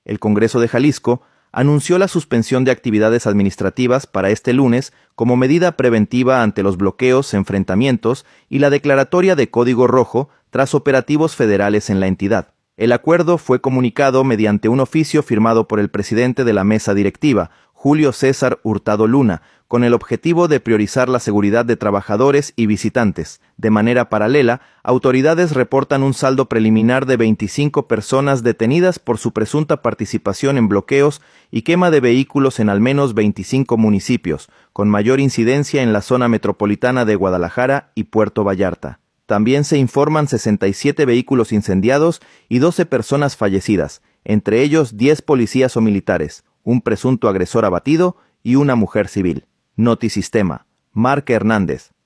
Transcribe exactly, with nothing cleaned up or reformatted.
El Congreso de Jalisco anunció la suspensión de actividades administrativas para este lunes como medida preventiva ante los bloqueos, enfrentamientos y la declaratoria de código rojo tras operativos federales en la entidad. El acuerdo fue comunicado mediante un oficio firmado por el presidente de la mesa directiva, Julio César Hurtado Luna, con el objetivo de priorizar la seguridad de trabajadores y visitantes. De manera paralela, autoridades reportan un saldo preliminar de veinticinco personas detenidas por su presunta participación en bloqueos y quema de vehículos en al menos veinticinco municipios, con mayor incidencia en la zona metropolitana de Guadalajara y Puerto Vallarta. También se informan sesenta y siete vehículos incendiados y doce personas fallecidas, entre ellos diez policías o militares, un presunto agresor abatido y una mujer civil. Notisistema. Marc Hernández.